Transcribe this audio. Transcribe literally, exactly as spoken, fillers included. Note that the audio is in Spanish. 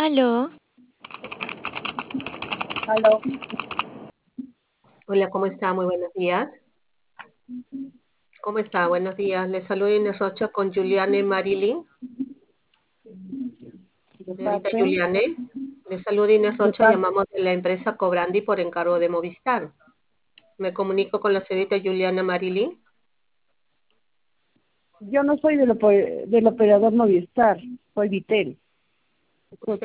Aló, Aló. Hola, ¿cómo está? Muy buenos días. ¿Cómo está? Buenos días. Le saludo Inés Rocha con Juliane Marilyn. De Señorita parte, Juliane, le saludo Inés de Rocha, parte. llamamos de la empresa Cobrandi por encargo de Movistar. Me comunico con la señorita Juliana Marilyn. Yo no soy del, opo- del operador Movistar, soy Vitel. Usted